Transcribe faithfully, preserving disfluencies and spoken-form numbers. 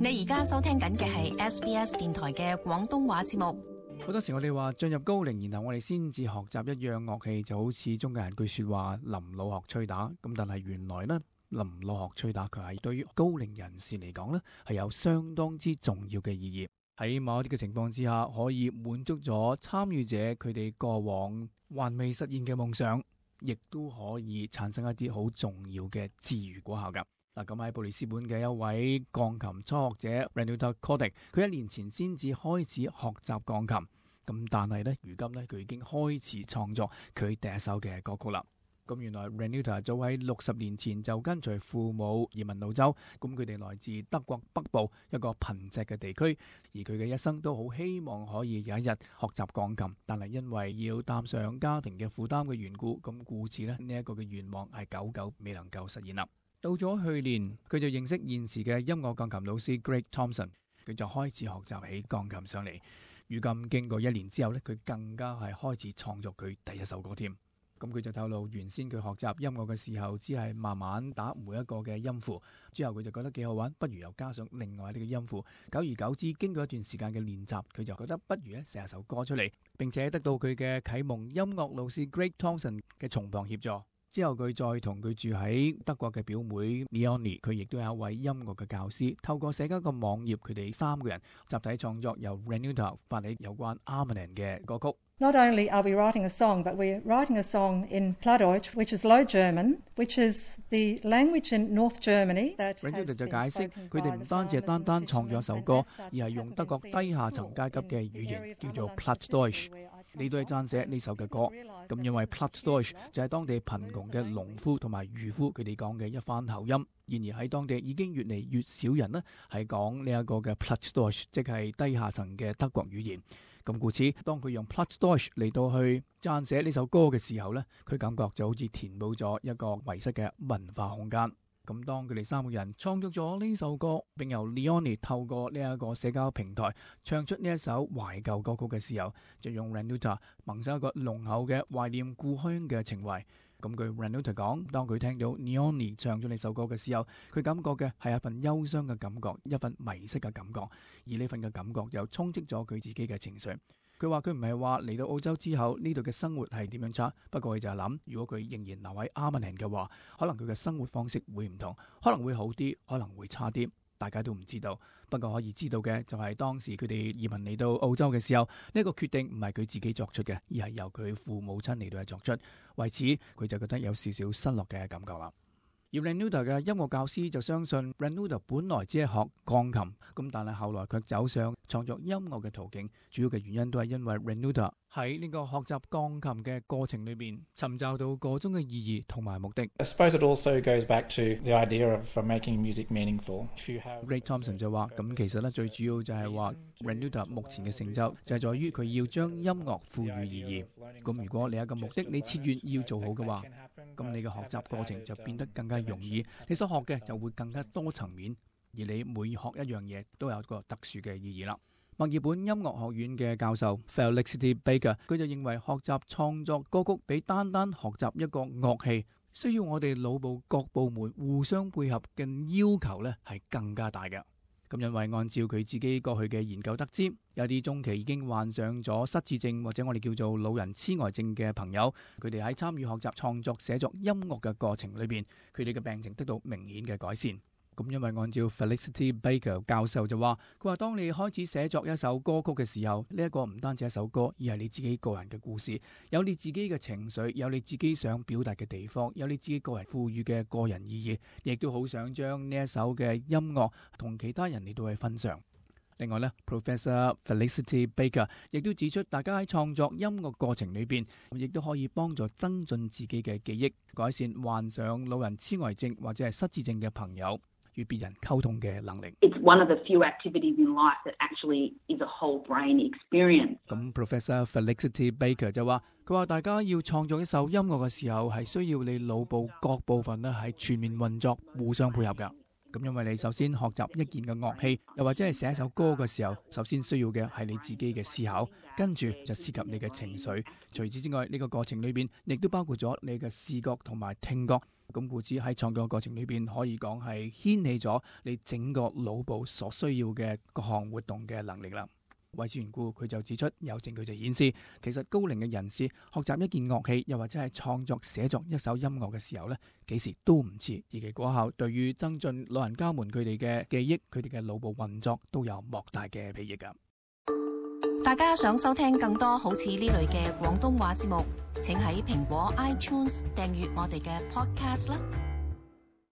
你而家收聽緊嘅係 S B S 電台嘅廣東話節目。 好多時我哋話進入高齡，然後我哋先至學習一樣樂器，就好似中國人句說話臨老學吹打。咁但係原來呢，臨老學吹打佢係對於高齡人士嚟講呢，係有相當之重要嘅意義。喺某一啲嘅情況之下，可以滿足咗參與者佢哋過往還未實現嘅夢想，亦都可以產生一啲好重要嘅治癒果效噶。嗱，咁喺布里斯本嘅一位鋼琴初學者 Renuta Codig， 佢一年前先至開始學習鋼琴，咁但係咧，如今咧佢已經開始創作佢第一首嘅歌曲啦。咁原來 Renuta 早喺六十年前就跟隨父母移民澳洲，咁佢哋來自德國北部一個貧瘠嘅地區，而佢嘅一生都好希望可以有一日學習鋼琴，但係因為要擔上家庭嘅負擔嘅緣故，咁故此咧呢一個嘅願望係久久未能夠實現啦。到咗去年，佢就認識現時嘅音樂鋼琴老師 Greg Thompson， 佢就開始學習起鋼琴上嚟。如今經過一年之後咧，佢更加係開始創作佢第一首歌添。咁佢就透露，原先佢學習音樂嘅時候，只係慢慢打每一個嘅音符，之後佢就覺得幾好玩，不如又加上另外一啲嘅音符。久而久之，經過一段時間嘅練習，佢就覺得不如咧寫一首歌出嚟，並且得到佢嘅啟蒙音樂老師 Greg Thompson 嘅從旁協助。之後佢再同佢住喺德國嘅表妹 Leonie， 佢亦都有一位音樂嘅教師，透過社交個網頁，佢哋三個人集體創作由 Renuta 發起有關 Armanen 嘅歌曲。 Not only are we writing a song, but we're writing a song in Plattdeutsch, which is Low German, which is the language in North Germany that has been spoken by the farmers. Renuta 就解釋，佢哋唔單止係單單創作一首歌，而係用德國低下層階級嘅語言叫做 Plattdeutsch 嚟到去撰寫呢首嘅歌。咁因為 Plattdeutsch 就係當地貧窮嘅農夫同埋漁夫佢哋講嘅一番口音。然而喺當地已經越嚟越少人呢係講呢一個嘅 Plattdeutsch， 即係低下層嘅德國語言。咁故此，當佢用 Plattdeutsch 嚟到去撰寫呢首歌嘅時候呢，佢感覺就好似填補咗一個遺失嘅文化空間。咁當佢哋三個人創作咗呢首歌，並由 Leonie 透過呢一個社交平台唱出呢一首懷舊歌曲嘅時候，就用 Renuta 萌生一個濃厚嘅懷念故鄉嘅情懷。咁據 Renuta 講，當佢聽到 Leonie 唱咗呢首歌嘅時候，佢感覺嘅係一份憂傷嘅感覺，一份迷失嘅感覺，而呢份嘅感覺又充斥咗佢自己嘅情緒。佢話佢唔係話嚟到澳洲之後呢度嘅生活係點樣差，不過佢就係諗，如果佢仍然留喺 Armanen 嘅話，可能佢嘅生活方式會唔同，可能會好啲，可能會差啲，大家都唔知道。不過可以知道嘅就係當時佢哋移民嚟到澳洲嘅時候，呢個決定唔係佢自己作出嘅，而係由佢父母親嚟到去作出。為此佢就覺得有少少失落嘅感覺啦。而 Renuta 嘅音樂教師就相信 Renuta 本來只係學鋼琴，咁但係後來卻走上創作音樂嘅途徑，主要嘅原因都係因為 Renuta 喺呢個學習鋼琴嘅過程裏邊尋找到個中嘅意義同埋目的。 I suppose it also goes back to the idea of making music meaningful. Greg Thompson 就話，咁其實咧最主要就係話 Renuta 目前嘅成就就係在於佢要將音樂賦予意義。咁如果你有一個目的，你切願要做好嘅話，咁你嘅學習過程就變得更加容易，你所學嘅就會更加多層面，而你每學一樣嘢都有一個特殊嘅意義啦。墨爾本音樂學院嘅教授 Felicity Baker， 佢就認為學習創作歌曲比單單學習一個樂器，需要我哋腦部各部門互相配合嘅要求咧係更加大嘅。咁因為按照佢自己過去嘅研究得知，有啲中期已經患上咗失智症或者我哋叫做老人痴呆症嘅朋友，佢哋喺參與學習創作寫作音樂嘅過程裏邊，佢哋嘅病情得到明顯嘅改善。咁因為按照 Felicity Baker 教授就話，佢話當你開始寫作一首歌曲嘅時候，呢一個唔單止一首歌，而係你自己個人嘅故事，有你自己嘅情緒，有你自己想表達嘅地方，有你自己個人賦予嘅個人意義，亦都好想將呢一首嘅音樂同其他人嚟到去分享。另外呢 Professor Felicity Baker 亦都指出，大家喺創作音樂過程裏邊，亦都可以幫助增進自己嘅記憶，改善患上老人痴呆症或者係失智症嘅朋友與別人溝通嘅能力。 It's one of the few activities in life that actually is a whole brain experience. 咁 Professor Felicity Baker 就話，佢話大家要創作一首音樂嘅時候，係需要你腦部各部分咧係全面運作，互相配合㗎。咁因為你首先學習一件嘅樂器，又或者係寫一首歌嘅時候，首先需要嘅係你自己嘅思考，跟住就涉及你嘅情緒。除此之外，呢個過程裏邊亦都包括咗你嘅視覺同埋聽覺。 咁故此喺創作嘅過程裏邊，可以講係掀起咗你整個腦部所需要嘅各項活動嘅能力啦。為此緣故，佢就指出有證據就顯示，其實高齡嘅人士學習一件樂器，又或者係創作寫作一首音樂嘅時候呢，幾時都唔遲，而其果效對於增進老人家們佢哋嘅記憶、佢哋嘅腦部運作都有莫大嘅裨益噶。 大家想收聽更多好似呢類嘅廣東話節目，請喺蘋果 iTunes 訂閱我哋嘅 podcast 啦。